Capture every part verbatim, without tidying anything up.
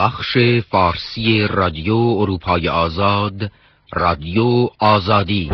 بخش فارسی رادیو اروپای آزاد، رادیو آزادی.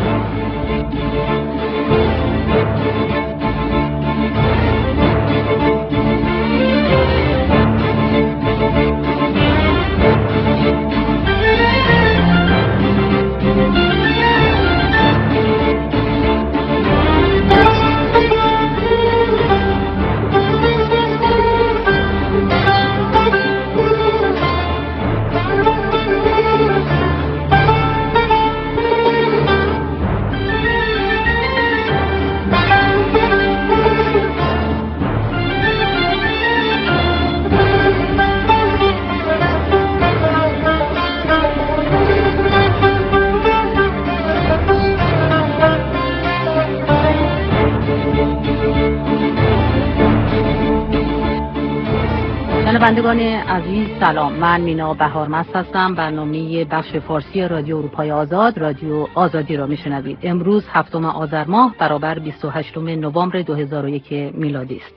شنوندگان عزیز سلام، من مینا بهارمست هستم. برنامه بخش فارسی رادیو اروپای آزاد، رادیو آزادی را میشنوید. امروز هفتم آذر ماه برابر بیست و هشتم نوامبر دو هزار و یک میلادی است.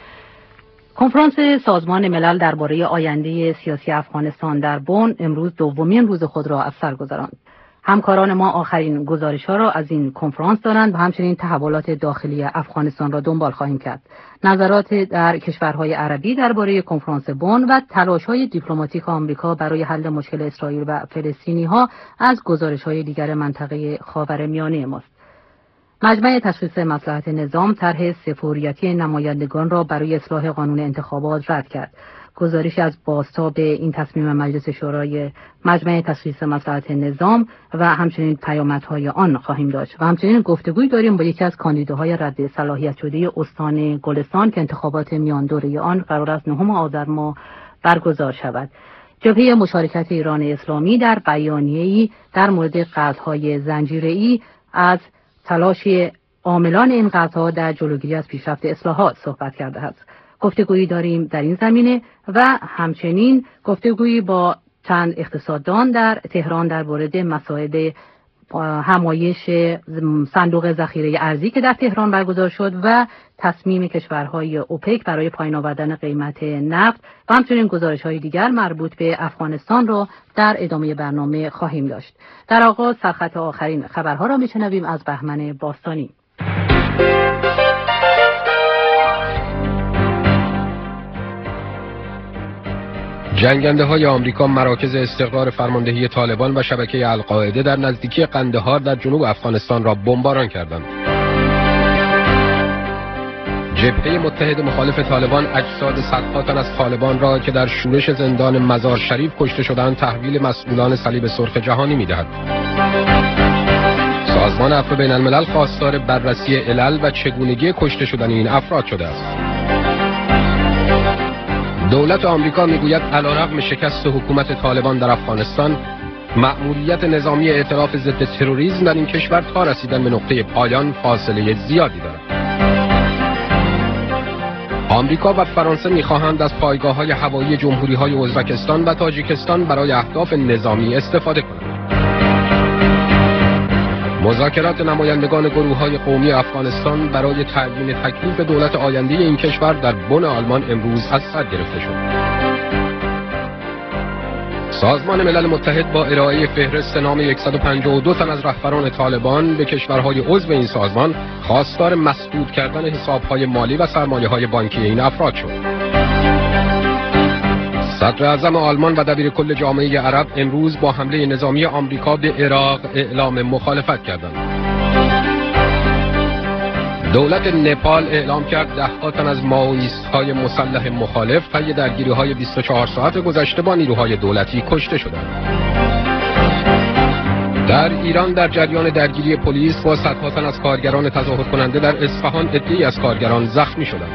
کنفرانس سازمان ملل درباره آینده سیاسی افغانستان در بن امروز دومین روز خود را از سر گذراند. همکاران ما آخرین گزارش‌ها را از این کنفرانس دارند و همچنین تحولات داخلی افغانستان را دنبال خواهیم کرد. نظرات در کشورهای عربی درباره کنفرانس بن و تلاش‌های دیپلماتیک آمریکا برای حل مشکل اسرائیل و فلسطینی‌ها از گزارش‌های دیگر منطقه خاورمیانه ماست. مجمع تشخیص مصلحت نظام طرح سفوریتی نمایندگان را برای اصلاح قانون انتخابات رد کرد. گزارش از بازتاب این تصمیم مجلس شورای مجمع تشخیص مصلحت نظام و همچنین پیامدهای آن خواهیم داشت و همچنین گفتگوی داریم با یکی از کاندیداهای رد صلاحیت شده استان گلستان که انتخابات میان دوره آن قرار است نهم آذر ماه برگزار شود. جبهه مشارکت ایران اسلامی در بیانیه‌ای در مورد قطع‌های زنجیره‌ای از تلاش عاملان این قطع‌ها در جلوگیری از پیشرفت اصلاحات صحبت کرده است. گفتگویی داریم در این زمینه و همچنین گفتگویی با چند اقتصاددان در تهران در مورد مسائل همایش صندوق ذخیره ارزی که در تهران برگزار شد و تصمیم کشورهای اوپک برای پایین آوردن قیمت نفت و همچنین گزارش‌های دیگر مربوط به افغانستان را در ادامه برنامه خواهیم داشت. در آغاز سرخط آخرین خبرها را میشنویم از بهمن باستانی. جنگنده های آمریکا مراکز استقرار فرماندهی طالبان و شبکه القاعده در نزدیکی قندهار در جنوب افغانستان را بمباران کردند. جبهه متحد مخالف طالبان اجساد صدها تن از طالبان را که در شورش زندان مزار شریف کشته شدند تحویل مسئولان صلیب سرخ جهانی می‌دهد. سازمان عفو بین الملل خواستار بررسی علل و چگونگی کشته شدن این افراد شده است. دولت آمریکا میگوید علیرغم شکست حکومت طالبان در افغانستان، مأموریت نظامی ائتلاف ضد تروریسم در این کشور تا رسیدن به نقطه پایان فاصله زیادی دارد. آمریکا و فرانسه می‌خواهند از پایگاه‌های هوایی جمهوری‌های ازبکستان و تاجیکستان برای اهداف نظامی استفاده کنند. مذاکرات نمایندگان گروه‌های قومی افغانستان برای تعیین تکلیف دولت آینده این کشور در بن آلمان امروز از سر گرفته شد. سازمان ملل متحد با ارائه فهرست نام صد و پنجاه و دو تن از رهبران طالبان به کشورهای عضو این سازمان خواستار مسدود کردن حساب‌های مالی و سرمایه‌های بانکی این افراد شد. صدر اعظم آلمان و دبیر کل جامعه عرب امروز با حمله نظامی آمریکا به عراق اعلام مخالفت کردند. دولت نپال اعلام کرد ده تن از مائوئیست‌های مسلح مخالف طی درگیری‌های بیست و چهار ساعت گذشته با نیروهای دولتی کشته شدند. در ایران در جریان درگیری پلیس با صدها تن از کارگران تظاهر کننده در اصفهان عده‌ای از کارگران زخمی شدند.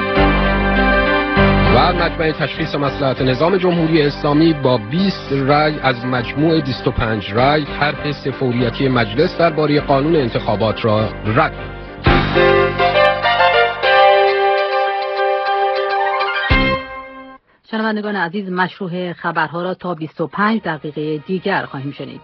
و مجمع تشخیص مصلحت نظام جمهوری اسلامی با بیست رأی از مجموع بیست و پنج رأی طرح سفوریتی مجلس درباره قانون انتخابات را رد کرد. شنوندگان عزیز، مشروع خبرها را تا بیست و پنج دقیقه دیگر خواهیم شنید.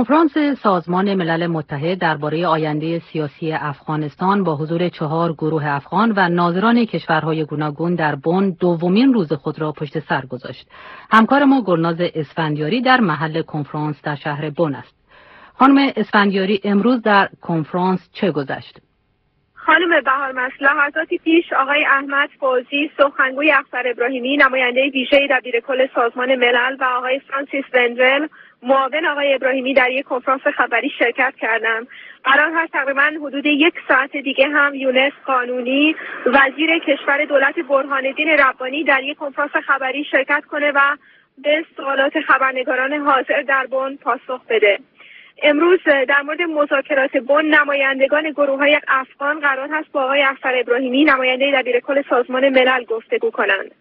کنفرانس سازمان ملل متحد درباره آینده سیاسی افغانستان با حضور چهار گروه افغان و ناظران کشورهای گوناگون در بن دومین روز خود را پشت سر گذاشت. همکار ما گلناز اسفندیاری در محل کنفرانس در شهر بن است. خانم اسفندیاری، امروز در کنفرانس چه گذشت؟ خانم بهارمس، لحظاتی پیش آقای احمد فوزی، سخنگوی اخسر ابراهیمی، نماینده ویژه دبیرکل سازمان ملل و آقای فرانسیس وندرل، معاون آقای ابراهیمی در یک کنفرانس خبری شرکت کردم. قرار هست تقریبا حدود یک ساعت دیگه هم یونس قانونی، وزیر کشور دولت برهان‌الدین ربانی، در یک کنفرانس خبری شرکت کنه و به سوالات خبرنگاران حاضر در بن پاسخ بده. امروز در مورد مذاکرات بن نمایندگان گروه‌های افغان قرار هست با آقای اخسر ابراهیمی، نماینده دبیرکل سازمان ملل، گفتگو کنند.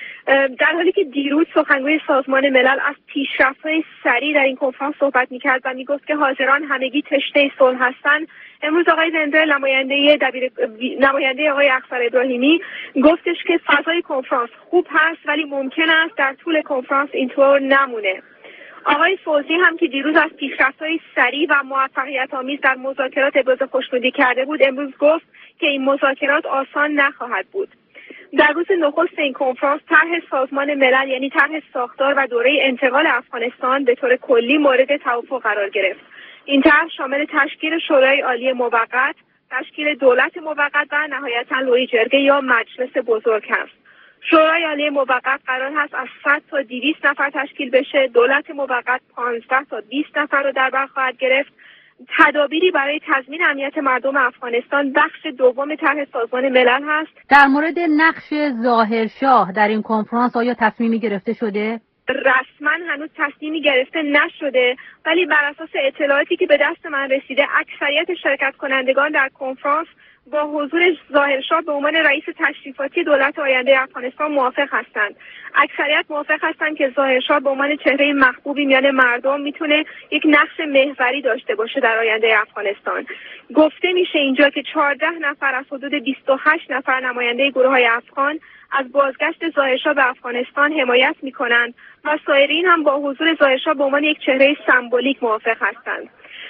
در حالی که دیروز سخنگوی سازمان ملل از پیشرفت‌های سریع در این کنفرانس صحبت می‌کرد و می‌گفت که حاضران همگی تشنه صلح هستند، امروز آقای وندرل، نماینده دبیر نماینده آقای اخسر ابراهیمی، گفتش که فضای کنفرانس خوب هست ولی ممکن است در طول کنفرانس اینطور نمونه. آقای فوزی هم که دیروز از پیشرفت‌های سریع و موفقیت‌آمیز در مذاکرات ابراز خوشنودی کرده بود، امروز گفت که این مذاکرات آسان نخواهد بود. در روز نخست این کنفرانس طرح سازمان ملل، یعنی طرح ساختار و دوره انتقال افغانستان، به طور کلی مورد توافق قرار گرفت. این طرح شامل تشکیل شورای عالی موقت، تشکیل دولت موقت و نهایتاً لوی جرگه یا مجلس بزرگ است. شورای عالی موقت قرار هست از صد تا دویست نفر تشکیل بشه. دولت موقت پانزده تا بیست نفر رو در بر خواهد گرفت. تدابیری برای تضمین امنیت مردم افغانستان بخش دوم طرح سازمان ملل هست. در مورد نقش ظاهرشاه در این کنفرانس آیا تصمیمی گرفته شده؟ رسما هنوز تصمیمی گرفته نشده، ولی بر اساس اطلاعاتی که به دست من رسیده، اکثریت شرکت کنندگان در کنفرانس با حضور ظاهرشاه به عنوان رئیس تشریفاتی دولت آینده افغانستان موافق هستند. اکثریت موافق هستند که ظاهرشاه به عنوان چهره محبوبی میان مردم میتونه یک نقش محوری داشته باشه در آینده افغانستان. گفته میشه اینجا که چهارده نفر از حدود بیست و هشت نفر نماینده گروه‌های افغان از بازگشت ظاهرشاه به افغانستان حمایت میکنند و سایرین هم با حضور ظاهرشاه به عنوان یک چهره سمبولیک موافق هستند.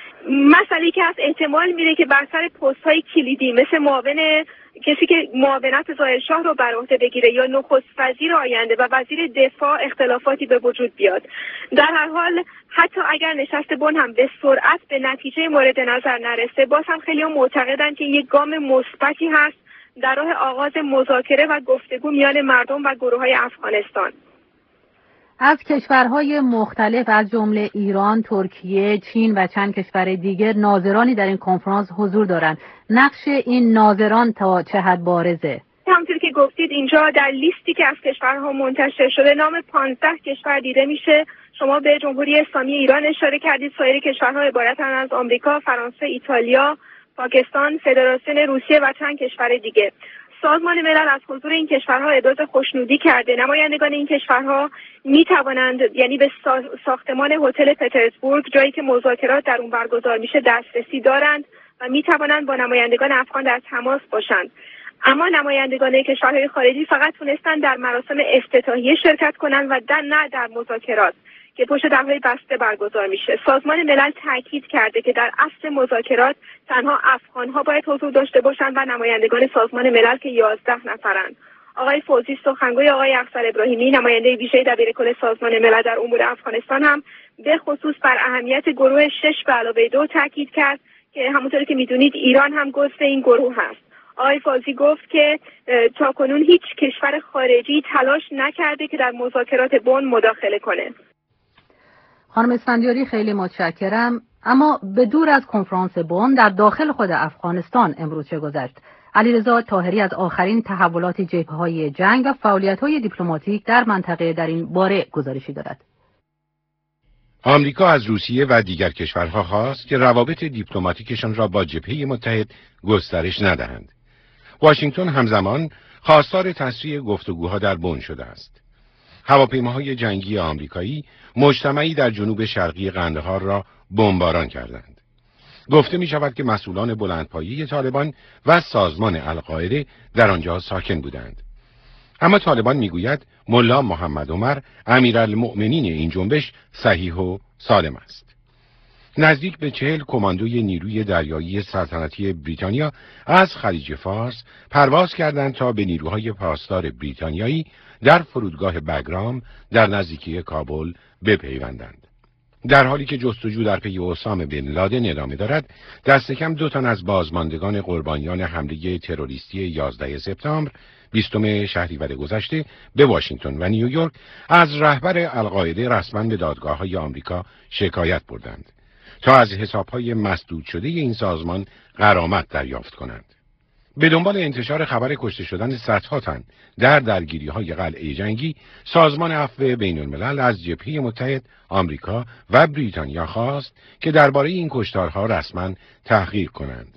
مسئله که از احتمال میره که بر سر پست های کلیدی مثل معاون کسی که معاونت ظاهرشاه رو بر عهده بگیره یا نخست وزیر آینده و وزیر دفاع اختلافاتی به وجود بیاد. در هر حال حتی اگر نشست بن هم به سرعت به نتیجه مورد نظر نرسه، باز هم خیلی هم معتقدن که یک گام مثبتی هست در راه آغاز مذاکره و گفتگو میان مردم و گروه‌های افغانستان. از کشورهای مختلف از جمله ایران، ترکیه، چین و چند کشور دیگر ناظرانی در این کنفرانس حضور دارند. نقش این ناظران تا چه حد بارزه؟ همونطور که گفتید اینجا در لیستی که از کشورها منتشر شده نام پانزده کشور دیده میشه. شما به جمهوری اسلامی ایران اشاره کردید. سایر کشورها عبارتند از آمریکا، فرانسه، ایتالیا، پاکستان، فدراسیون روسیه و چند کشور دیگه. سازمان ملل از حضور این کشورها ابراز خوشنودی کرده. نمایندگان این کشورها می توانند یعنی به ساختمان هتل پترزبورگ، جایی که مذاکرات در اون برگزار میشه، دسترسی دارند و می توانند با نمایندگان افغان در تماس باشند. اما نمایندگان کشورهای خارجی فقط تونستن در مراسم افتتاحیه شرکت کنند و در نه در مذاکرات که پشت درهای بسته برگزار میشه. سازمان ملل تاکید کرده که در اصل مذاکرات تنها افغان‌ها باید حضور داشته باشند و نمایندگان سازمان ملل که یازده نفرند. آقای فوزی، سخنگوی آقای اخسر ابراهیمی، نماینده ویژه دبیرکل سازمان ملل در امور افغانستان، هم به خصوص بر اهمیت گروه شش به علاوه دو تاکید کرد که همونطور که میدونید ایران هم جزو این گروه هست. آقای فوزی گفت که تاکنون هیچ کشور خارجی تلاش نکرده که در مذاکرات بن مداخله کنه. خانم اسفندیاری، خیلی متشکرم. اما به دور از کنفرانس بن، در داخل خود افغانستان امروز چه گذشت؟ علیرضا طاهری از آخرین تحولات جبهه‌های جنگ و فعالیت‌های دیپلماتیک در منطقه در این باره گزارشی دارد. آمریکا از روسیه و دیگر کشورها خواست که روابط دیپلماتیکشان را با جبهه متحد گسترش ندهند. واشنگتن همزمان خواستار تسریع گفتگوها در بن شده است. هواپیماهای جنگی آمریکایی مجتمعی در جنوب شرقی قندهار را بمباران کردند. گفته می شود که مسئولان بلندپایه طالبان و سازمان القاعده در آنجا ساکن بودند. اما طالبان می گوید ملا محمد عمر امیرالمؤمنین این جنبش صحیح و سالم است. نزدیک به چهل کماندوی نیروی دریایی سلطنتی بریتانیا از خلیج فارس پرواز کردند تا به نیروهای پاسدار بریتانیایی در فرودگاه بگرام در نزدیکی کابل بپیوندند. در حالی که جستجو در پی اسامه بن لادن ادامه دارد، دست کم دو تن از بازماندگان قربانیان حمله تروریستی یازده سپتامبر بیستم شهریور گذشته به واشنگتن و نیویورک از رهبر القاعده رسما به دادگاه‌های آمریکا شکایت بردند تا از حساب‌های مسدود شده این سازمان غرامت دریافت کنند. به دنبال انتشار خبر کشته شدن صدها تن در درگیری‌های قلعه جنگی، سازمان عفو بین‌الملل از جبهه متحد آمریکا و بریتانیا خواست که درباره این کشتارها رسما تحقیق کنند.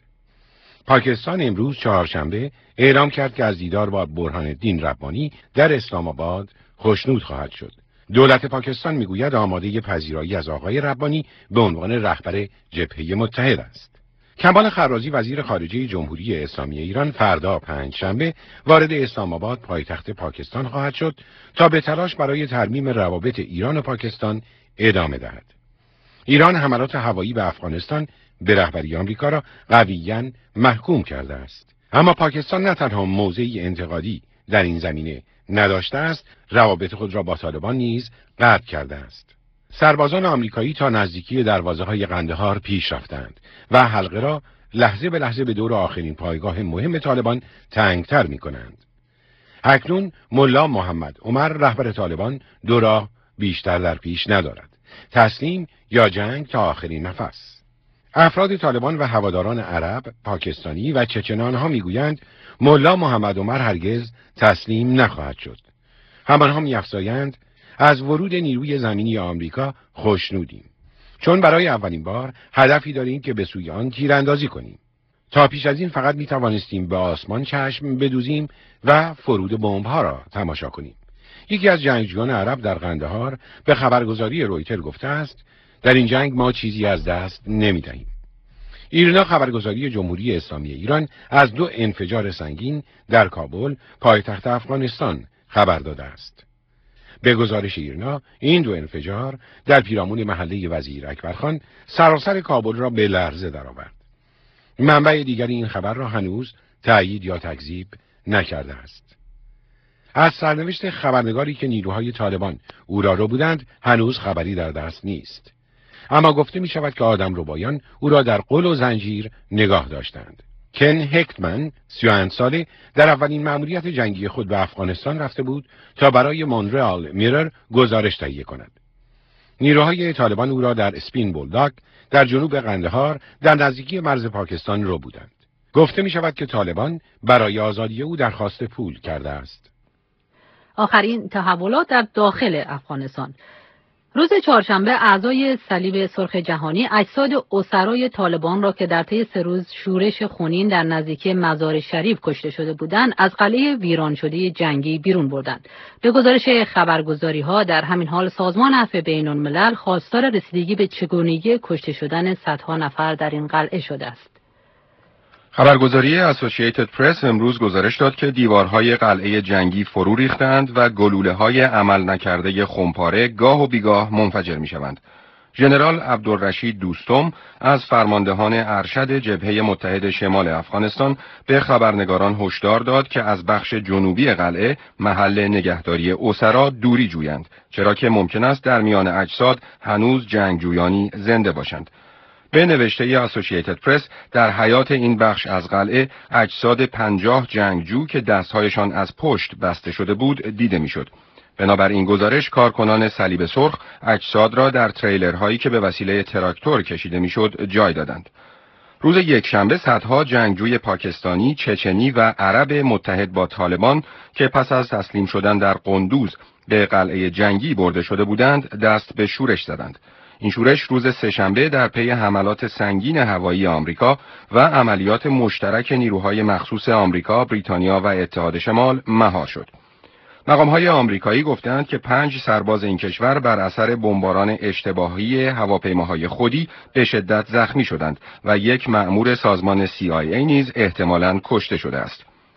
پاکستان امروز چهارشنبه اعلام کرد که از دیدار با برهان الدین ربانی در اسلام آباد خوشنود خواهد شد. دولت پاکستان میگوید آماده پذیرایی از آقای ربانی به عنوان رهبر جبهه متحد است. کمال خرازی وزیر خارجه جمهوری اسلامی ایران فردا پنجشنبه وارد اسلام آباد پایتخت پاکستان خواهد شد تا به تلاش برای ترمیم روابط ایران و پاکستان ادامه دهد. ایران حملات هوایی به افغانستان به رهبری آمریکا را قویاً محکوم کرده است. اما پاکستان نه تنها موضعی انتقادی در این زمینه نداشته است، روابط خود را با طالبان نیز قطع کرده است. سربازان آمریکایی تا نزدیکی دروازه‌های قندهار پیش رفتند و حلقه را لحظه به لحظه به دور آخرین پایگاه مهم طالبان تنگتر می‌کنند. اکنون ملا محمد عمر رهبر طالبان دو راه بیشتر در پیش ندارد: تسلیم یا جنگ تا آخرین نفس. افراد طالبان و هواداران عرب، پاکستانی و چچنان ها میگویند ملا محمد عمر هرگز تسلیم نخواهد شد. همانها می‌افزایند از ورود نیروی زمینی آمریکا خوشنودیم، چون برای اولین بار هدفی داریم که به سوی آن تیراندازی کنیم. تا پیش از این فقط می توانستیم به آسمان چشم بدوزیم و فرود بمب‌ها را تماشا کنیم. یکی از جنگجویان عرب در قندهار به خبرگزاری رویتر گفته است در این جنگ ما چیزی از دست نمی دهیم. ایرنا خبرگزاری جمهوری اسلامی ایران از دو انفجار سنگین در کابل پایتخت افغانستان خبر داده است. به گزارش ایرنا این دو انفجار در پیرامون محله وزیر اکبرخان سراسر کابل را به لرزه درآورد. منبع دیگری این خبر را هنوز تأیید یا تکذیب نکرده است. از سرنوشت خبرنگاری که نیروهای طالبان او را رو بودند هنوز خبری در دست نیست. اما گفته می شود که آدمربایان او را در قل و زنجیر نگاه داشتند. کن هکتمن، سی و اند ساله، در اولین مأموریت جنگی خود به افغانستان رفته بود تا برای مونرال میرر گزارش تهیه کند. نیروهای طالبان او را در اسپین بولداک در جنوب قندهار در نزدیکی مرز پاکستان رو بودند. گفته می شود که طالبان برای آزادی او درخواست پول کرده است. آخرین تحولات در داخل افغانستان. روز چهارشنبه اعضای صلیب سرخ جهانی اجساد اسرای طالبان را که در طی سه روز شورش خونین در نزدیکی مزار شریف کشته شده بودند از قلعه ویران شده جنگی بیرون بردند. به گزارش خبرگزاری‌ها در همین حال سازمان عفو بین‌الملل خواستار رسیدگی به چگونگی کشته شدن صدها نفر در این قلعه شده است. خبرگزاری اسوسییتد پرس امروز گزارش داد که دیوارهای قلعه جنگی فرو ریختند و گلوله‌های عمل نکرده خمپاره گاه و بیگاه منفجر می‌شوند. ژنرال عبدالرشید دوستم از فرماندهان ارشد جبهه متحد شمال افغانستان به خبرنگاران هشدار داد که از بخش جنوبی قلعه محل نگهداری اسرا دوری جویند، چرا که ممکن است در میان اجساد هنوز جنگجویانی زنده باشند. به نوشته اسوسییتد پرس در حیاط این بخش از قلعه اجساد پنجاه جنگجو که دستهایشان از پشت بسته شده بود دیده میشد. بنابراین گزارش کارکنان صلیب سرخ اجساد را در تریلرهایی که به وسیله تراکتور کشیده میشد جای دادند. روز یکشنبه صدها جنگجوی پاکستانی، چچنی و عرب متحد با طالبان که پس از تسلیم شدن در قندوز به قلعه جنگی برده شده بودند دست به شورش زدند. این شورش روز سه‌شنبه در پی حملات سنگین هوایی آمریکا و عملیات مشترک نیروهای مخصوص آمریکا، بریتانیا و اتحاد شمال مهار شد. مقام‌های آمریکایی گفتند که پنج سرباز این کشور بر اثر بمباران اشتباهی هواپیماهای خودی به شدت زخمی شدند و یک مأمور سازمان سی آی ای نیز احتمالاً کشته شده است.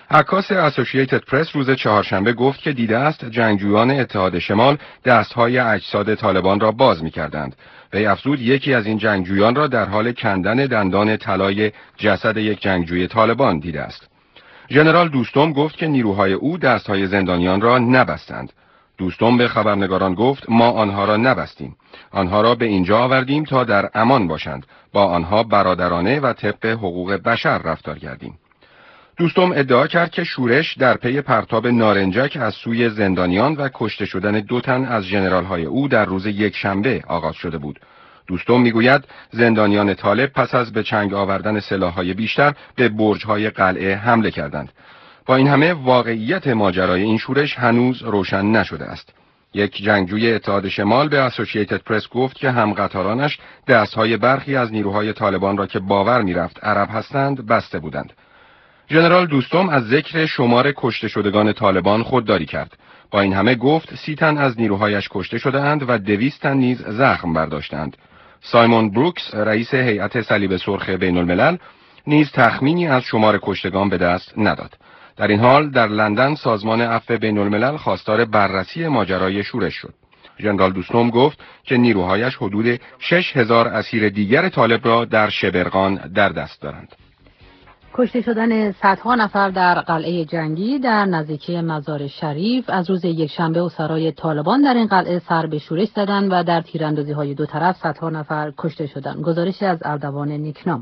عکاس اسوسییتد پرس روز چهارشنبه گفت که دیده است جنگجویان اتحاد شمال دستهای اجساد طالبان را باز می‌کردند. وی افزود یکی از این جنگجویان را در حال کندن دندان طلای جسد یک جنگجوی طالبان دیده است. ژنرال دوستم گفت که نیروهای او دستهای زندانیان را نبستند. دوستم به خبرنگاران گفت ما آنها را نبستیم. آنها را به اینجا آوردیم تا در امان باشند. با آنها برادرانه و طبق حقوق بشر رفتار کردیم. دوستم ادعا کرد که شورش در پی پرتاب نارنجک از سوی زندانیان و کشته شدن دو تن از ژنرال‌های او در روز یکشنبه آغاز شده بود. دوستم میگوید زندانیان طالب پس از به چنگ آوردن سلاح‌های بیشتر به برج‌های قلعه حمله کردند. با این همه واقعیت ماجرای این شورش هنوز روشن نشده است. یک جنگجوی اتحاد شمال به اسوسییتد پرس گفت که همقطارانش دستهای برخی از نیروهای طالبان را که باور می‌رفت عرب هستند بسته بودند. ژنرال دوستم از ذکر شمار کشته شدگان طالبان خودداری کرد. با این همه گفت سی تن از نیروهایش کشته شده‌اند و دویست تن نیز زخم برداشتند. سایمون بروکس رئیس هیئت صلیب سرخ بین الملل نیز تخمینی از شمار کشتگان به دست نداد. در این حال در لندن سازمان عفو بین الملل خواستار بررسی ماجرای شورش شد. ژنرال دوستم گفت که نیروهایش حدود شش هزار اسیر دیگر طالب را در شبرغان در دست دارند. کشته شدن صدها نفر در قلعه جنگی در نزدیکی مزار شریف از روز یکشنبه و سرای طالبان در این قلعه سر به شورش زدند و در تیراندازی‌های دو طرف صدها نفر کشته شدند. گزارشی از اردوان نیکنام.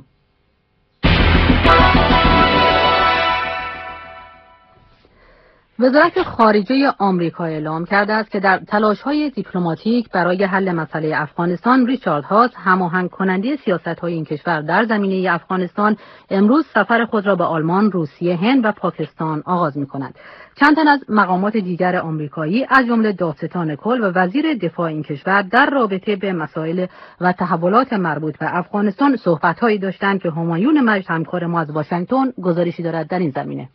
وزارت خارجه آمریکا اعلام کرده است که در تلاش‌های دیپلماتیک برای حل مسئله افغانستان ریچارد هاس هماهنگ کننده سیاست‌های این کشور در زمینه افغانستان امروز سفر خود را به آلمان، روسیه، هند و پاکستان آغاز می‌کند. چند تن از مقامات دیگر آمریکایی از جمله دادستان کل و وزیر دفاع این کشور در رابطه به مسائل و تحولات مربوط به افغانستان صحبت‌هایی داشتند که همایون مجد همکار ما از واشنگتن گزارشی دارد در این زمینه.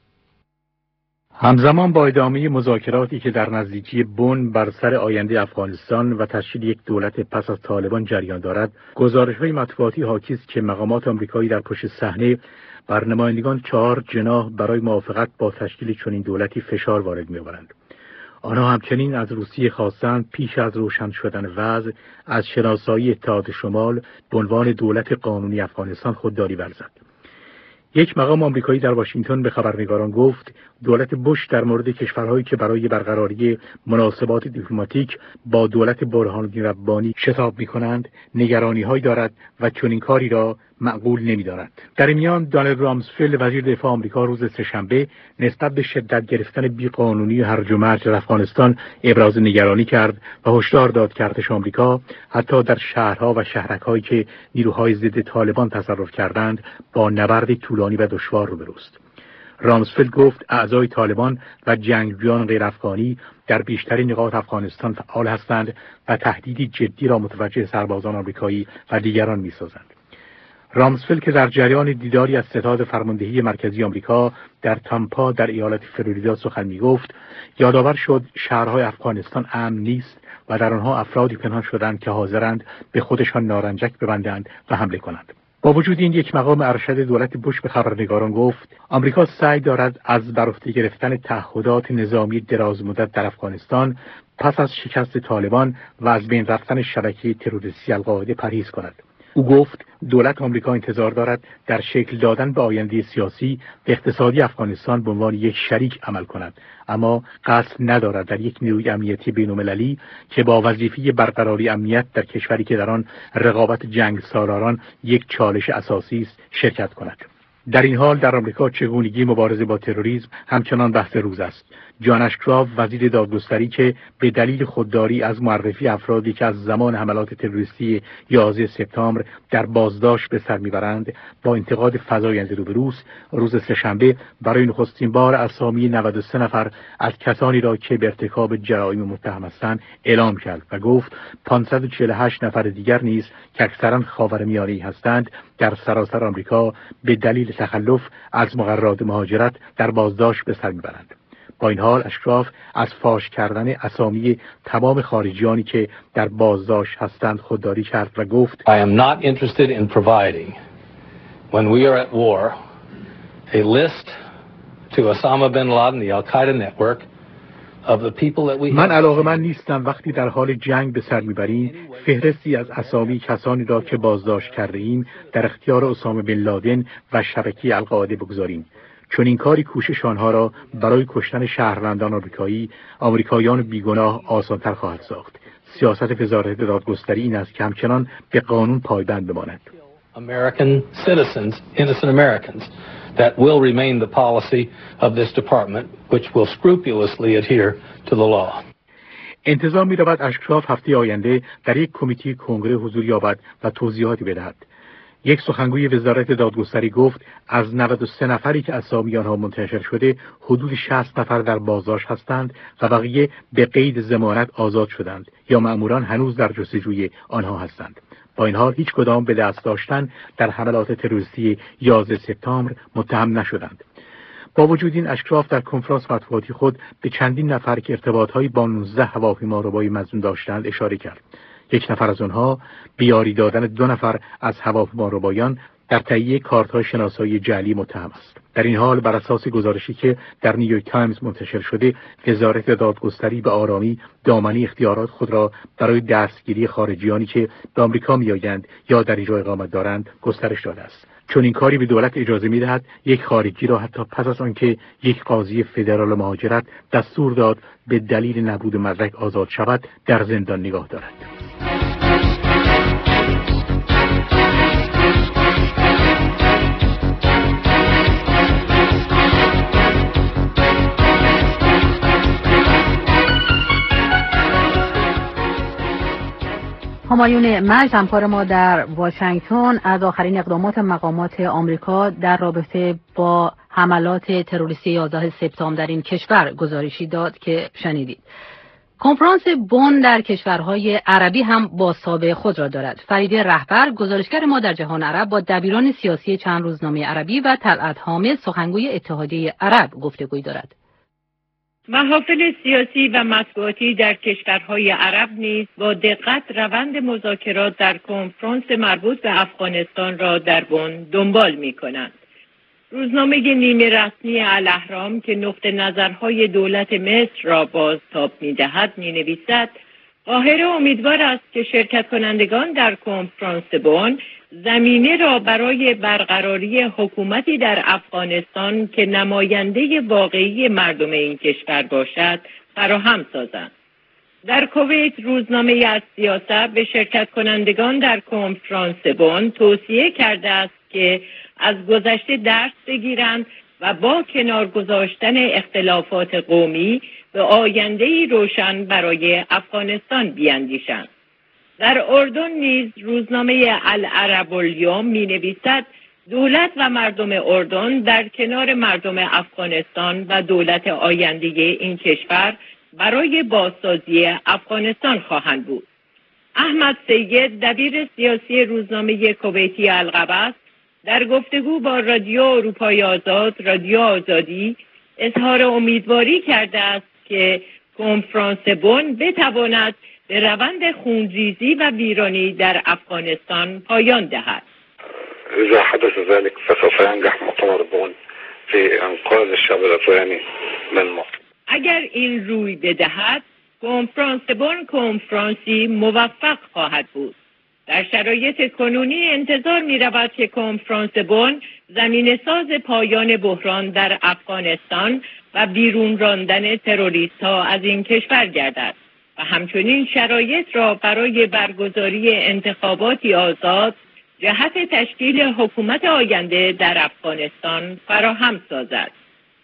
همزمان با ادامه مذاکراتی که در نزدیکی بن بر سر آینده افغانستان و تشکیل یک دولت پس از طالبان جریان دارد، گزارش‌های مطبوعاتی حاکی است که مقامات آمریکایی در پشت صحنه بر نمایندگان چهار جناح برای موافقت با تشکیل چنین دولتی فشار وارد می‌آورند. آنها همچنین از روسیه خواستند پیش از روشن شدن وضع از شناسایی اتحاد شمال به عنوان دولت قانونی افغانستان خودداری ورزد. یک مقام آمریکایی در واشنگتن به خبرنگاران گفت دولت بوش در مورد کشورهایی که برای برقراری مناسبات دیپلماتیک با دولت برهان الدین ربانی شتاب می‌کنند نگرانی‌هایی دارد و چنین کاری را معقول نمی‌داند. در این میان دانالد رامسفلد وزیر دفاع آمریکا روز سه‌شنبه نسبت به شدت گرفتن بی‌قانونی هرج و مرج در افغانستان ابراز نگرانی کرد و هشدار داد که ارتش آمریکا حتی در شهرها و شهرک‌هایی که نیروهای ضد طالبان تصرف کردند با نبردی طولانی و دشوار روبروست. رامسفلد گفت اعضای طالبان و جنگجویان غیر افغانی در بیشترین نقاط افغانستان فعال هستند و تهدیدی جدی را متوجه سربازان آمریکایی و دیگران می‌سازند. رامسفلد که در جریان دیداری از ستاد فرماندهی مرکزی آمریکا در تامپا در ایالت فلوریدا سخن می‌گفت، یادآور شد شهرهای افغانستان امن نیست و در آنها افرادی پنهان شدند که حاضرند به خودشان نارنجک ببندند و حمله کنند. با وجود این یک مقام ارشد دولت بوش به خبرنگاران گفت آمریکا سعی دارد از بر عهده گرفتن تعهدات نظامی درازمدت در افغانستان پس از شکست طالبان و از بین رفتن شبکه تروریستی القاعده پرهیز کند. او گفت دولت آمریکا انتظار دارد در شکل دادن به آینده سیاسی و اقتصادی افغانستان به عنوان یک شریک عمل کند، اما قصد ندارد در یک نیروی امنیتی بین‌المللی که با وظیفه برقراری امنیت در کشوری که در آن رقابت جنگ سالاران یک چالش اساسی است شرکت کند. در این حال در آمریکا چگونگی مبارزه با تروریسم همچنان بحث روز است. جان اشکراف وزیر دادگستری که به دلیل خودداری از معرفی افرادی که از زمان حملات تروریستی یازده سپتامبر در بازداشت به سر میبرند با انتقاد فزاینده روبروست، روز سه‌شنبه برای نخستین بار اسامی نود و سه نفر از کسانی را که به ارتکاب جرایم متهم هستند اعلام کرد و گفت پانصد و چهل و هشت نفر دیگر نیز که اکثرا خاورمیانه‌ای هستند در سراسر آمریکا به دلیل تخلف از مقررات مهاجرت در بازداشت به سر میبرند. با این حال اشراف از فاش کردن اسامی تمام خارجیانی که در بازداشت هستند خودداری کرد و گفت I am not interested in providing when we are at war a list to Osama bin Laden, the Al-Qaeda network, of the people that we من علاقه‌مند نیستم وقتی در حال جنگ به سر میبریم فهرستی از اسامی کسانی را که بازداشت کرده ایم در اختیار اسامه بن لادن و شبکه القاعده بگذاریم، چون این کاری کوشش آنها را برای کشتن شهروندان آمریکایی، آمریکایان بیگناه آسان‌تر خواهد ساخت. سیاست وزارت دادگستری این است که همچنان به قانون پایبند بماند. American citizens, innocent Americans, that will remain the policy of this department, which will scrupulously adhere to the law. انتظار می‌رود اشکراف هفته آینده در یک کمیته کنگره حضور یابد و توضیحاتی بدهد. یک سخنگوی وزارت دادگستری گفت از نود و سه نفری که اسامی آنها منتشر شده حدود شصت نفر در بازداشت هستند و بقیه به قید ضمانت آزاد شدند یا مأموران هنوز در جستجوی آنها هستند. با این حال هیچ کدام به دست داشتن در حملات تروریستی یازده سپتامبر متهم نشدند. با وجود این اشکراف در کنفرانس مطبوعاتی خود به چندین نفر که ارتباط‌هایی با نوزده هواپیماربای مظنون داشتند اشاره کرد. یک نفر از آنها بیاری دادن دو نفر از هواپیماربایان در تهیه کارت‌های شناسایی جعلی متهم است. در این حال بر اساس گزارشی که در نیویورک تایمز منتشر شده، وزارت دادگستری به آرامی دامنه اختیارات خود را برای دستگیری خارجیانی که به آمریکا می‌آیند یا در اینجا اقامت دارند گسترش داده است. چون این کاری به دولت اجازه می‌دهد یک خارجی را حتی پس از آنکه یک قاضی فدرال مهاجرت دستور داد به دلیل نبود مدرک آزاد شود در زندان نگاه دارد. همایون مجد همکار ما در واشنگتن از آخرین اقدامات مقامات آمریکا در رابطه با حملات تروریستی یازده سپتامبر در این کشور گزارشی داد که شنیدید. کنفرانس بن در کشورهای عربی هم بازتاب خود را دارد. فریده رهبر گزارشگر ما در جهان عرب با دبیران سیاسی چند روزنامه عربی و طلعت حامد سخنگوی اتحادیه عرب گفتگویی دارد. محافل سیاسی و مطبوعاتی در کشورهای عرب نیز با دقت روند مذاکرات در کنفرانس مربوط به افغانستان را در بن دنبال می‌کنند. روزنامه نیمه رسمی الاهرام که نقطه نظرهای دولت مصر را بازتاب می‌دهد می‌نویسد قاهره امیدوار است که شرکت کنندگان در کنفرانس بن زمینه را برای برقراری حکومتی در افغانستان که نماینده واقعی مردم این کشور باشد فراهم سازند. در کویت روزنامه از سیاست به شرکت کنندگان در کنفرانس بن توصیه کرده است که از گذشته درس بگیرند و با کنار گذاشتن اختلافات قومی به آینده‌ای روشن برای افغانستان بیاندیشند. در اردن نیز روزنامه العرب الیوم می‌نویسد دولت و مردم اردن در کنار مردم افغانستان و دولت آینده این کشور برای بازسازی افغانستان خواهند بود. احمد سید دبیر سیاسی روزنامه کویتی القبس در گفتگو با رادیو اروپای آزاد رادیو آزادی اظهار امیدواری کرده است که کنفرانس بن بتواند به روند خونریزی و ویرانی در افغانستان پایان دهد. اذا حدث ذلك فسوف ينجح مؤتمر بن في انقاذ الشعب الافغاني من موت. اگر این روی بدهد کنفرانس بن کنفرانسی موفق خواهد بود. در شرایط کنونی انتظار می رود که کنفرانس بن زمین ساز پایان بحران در افغانستان و بیرون راندن تروریست ها از این کشور گردد و همچنین شرایط را برای برگزاری انتخاباتی آزاد جهت تشکیل حکومت آینده در افغانستان فراهم سازد.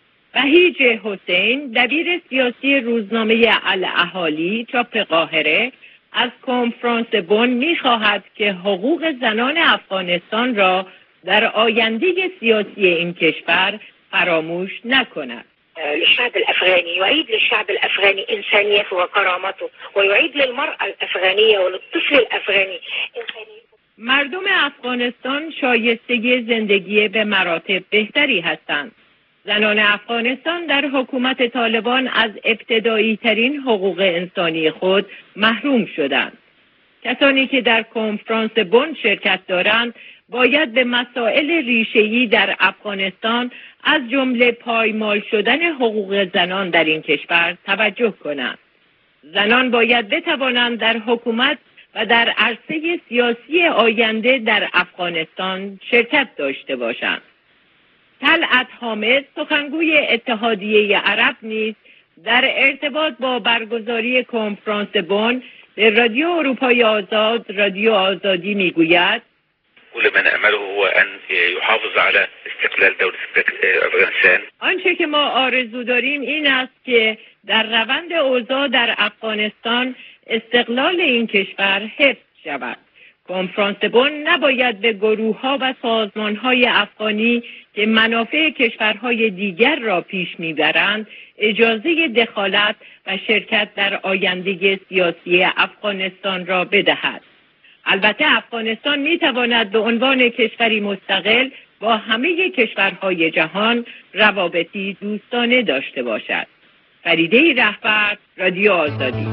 بهیج حسین دبیر سیاسی روزنامه الاهالی چاپ قاهره از کنفرانس بن می‌خواهد که حقوق زنان افغانستان را در آینده سیاسی این کشور فراموش نکند. للشعب الأفغاني يعيد للشعب الأفغاني إنسانيته وكرامته ويعيد للمرأة الأفغانية وللطفل الأفغاني إنسانيته. مردم افغانستان شایسته زندگی به مراتب بهتری هستند. زنان افغانستان در حکومت طالبان از ابتدایی ترین حقوق انسانی خود محروم شدند. کسانی که در کنفرانس بن شرکت دارند باید به مسائل ریشه‌ای در افغانستان از جمله پایمال شدن حقوق زنان در این کشور توجه کنند. زنان باید بتوانند در حکومت و در عرصه سیاسی آینده در افغانستان شرکت داشته باشند. طلعت حامد، سخنگوی اتحادیه عرب نیز در ارتباط با برگزاری کنفرانس بن به رادیو اروپای آزاد رادیو آزادی میگوید: كل ما نأمله هو أن يحافظ على استقلال دولة افغانستان. آنچه که ما آرزو داریم این است که در روند اوضاع در افغانستان استقلال این کشور حفظ شود. کنفرانس بن نباید به گروه‌ها و سازمان‌های افغانی که منافع کشورهای دیگر را پیش می‌برند اجازه دخالت و شرکت در آینده سیاسی افغانستان را بدهد. البته افغانستان می‌تواند به عنوان کشوری مستقل با همه کشورهای جهان روابطی دوستانه داشته باشد. فریده رهبر، رادیو آزادی.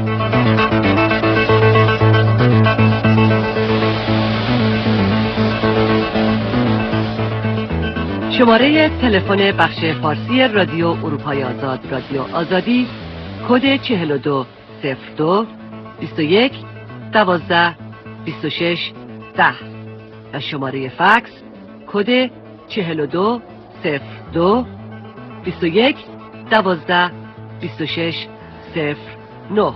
شماره تلفن بخش فارسی رادیو اروپای آزاد رادیو آزادی کد چهل و دو صفر دو بیست و یک دوازده بیست و شش ده و شماره فکس کد چهل و دو صفر دو بیست و یک دوازده بیست و شش صفر نه.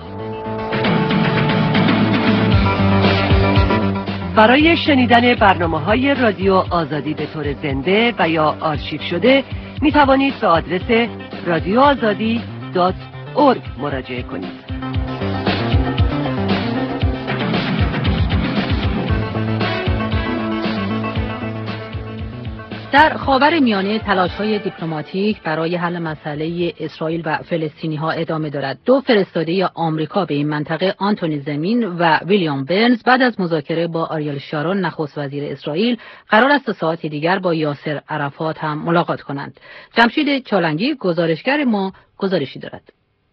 برای شنیدن برنامه‌های رادیو آزادی به طور زنده و یا آرشیو شده می توانید به آدرس رادیو آزادی دات اورگ مراجعه کنید. در خاورمیانه تلاش‌های دیپلماتیک برای حل مسئله اسرائیل و فلسطینی‌ها ادامه دارد. دو فرستاده آمریکا به این منطقه، آنتونی زمین و ویلیام برنز، بعد از مذاکره با آریل شارون نخست وزیر اسرائیل قرار است ساعتی دیگر با یاسر عرفات هم ملاقات کنند. جمشید چالنگی گزارشگر ما گزارشی دارد.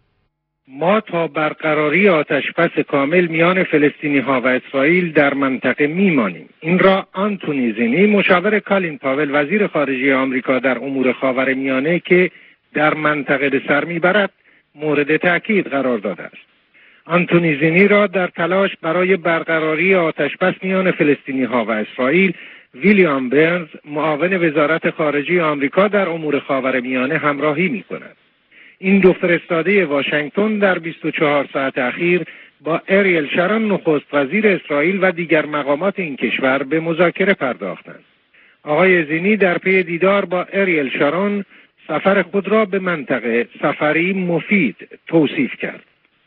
ما تا برقراری آتشبس کامل میان فلسطینی ها و اسرائیل در منطقه میمانیم. این را آنتونی زینی، مشاور کالین پاول وزیر خارجه آمریکا در امور خاورمیانه که در منطقه به سر میبرد، مورد تأکید قرار داده است. آنتونی زینی را در تلاش برای برقراری آتشبس میان فلسطینی ها و اسرائیل، ویلیام برنز، معاون وزارت خارجه آمریکا در امور خاورمیانه همراهی میکند. این دو فرستاده واشنگتن در بیست و چهار ساعت اخیر با اریل شارون نخست وزیر اسرائیل و دیگر مقامات این کشور به مذاکره پرداختند. آقای زینی در پی دیدار با اریل شارون سفر خود را به منطقه سفری مفید توصیف کرد.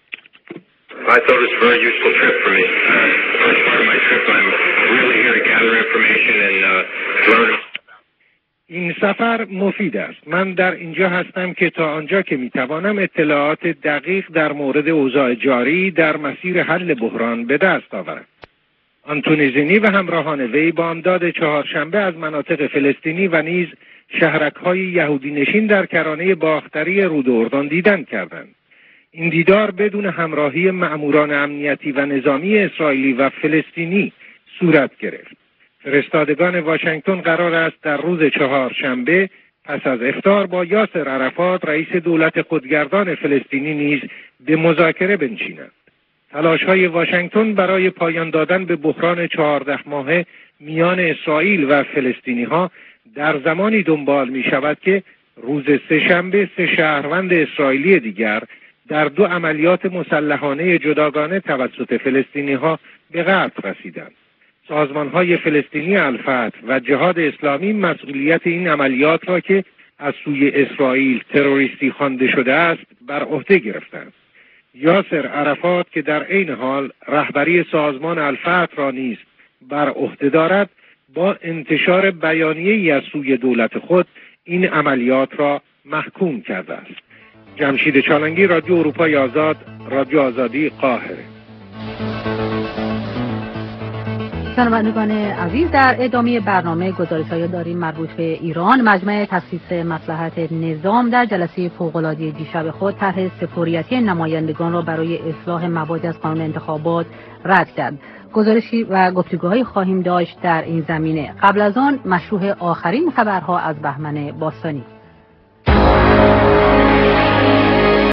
I thought it was a very useful trip for me. Uh, first part of my trip, I'm really here to gather information and uh, learn. این سفر مفید است. من در اینجا هستم که تا آنجا که میتوانم اطلاعات دقیق در مورد اوضاع جاری در مسیر حل بحران به دست آورم. آنتونی زینی و همراهان وی بامداد چهارشنبه از مناطق فلسطینی و نیز شهرک‌های یهودی نشین در کرانه باختری رود اردن دیدن کردند. این دیدار بدون همراهی مأموران امنیتی و نظامی اسرائیلی و فلسطینی صورت گرفت. فرستادگان واشنگتن قرار است در روز چهارشنبه پس از افطار با یاسر عرفات رئیس دولت خودگردان فلسطینی نیز به مذاکره بنشینند. تلاش‌های واشنگتن برای پایان دادن به بحران چهارده ماهه میان اسرائیل و فلسطینی‌ها در زمانی دنبال می‌شود که روز سه‌شنبه سه شهروند اسرائیلی دیگر در دو عملیات مسلحانه جداگانه توسط فلسطینی‌ها به قتل رسیدند. سازمان‌های فلسطینی الفتح و جهاد اسلامی مسئولیت این عملیات را که از سوی اسرائیل تروریستی خوانده شده است بر عهده گرفتند. یاسر عرفات که در عین حال رهبری سازمان الفتح را نیز بر عهده دارد، با انتشار بیانیه‌ای از سوی دولت خود این عملیات را محکوم کرده است. جمشید چالنگی، رادیو اروپای آزاد، رادیو آزادی، قاهره. شنوندگان عزیز، در ادامه برنامه گزارش‌های داریم مربوط به ایران. مجمع تأسیس مصلحت نظام در جلسه فوق‌العاده دیشب خود طرح سپوریتی نمایندگان را برای اصلاح مواد از قانون انتخابات رد کرد. گزارشی و گفتگوهایی خواهیم داشت در این زمینه. قبل از آن مشروع آخرین خبرها از بهمن باستانی.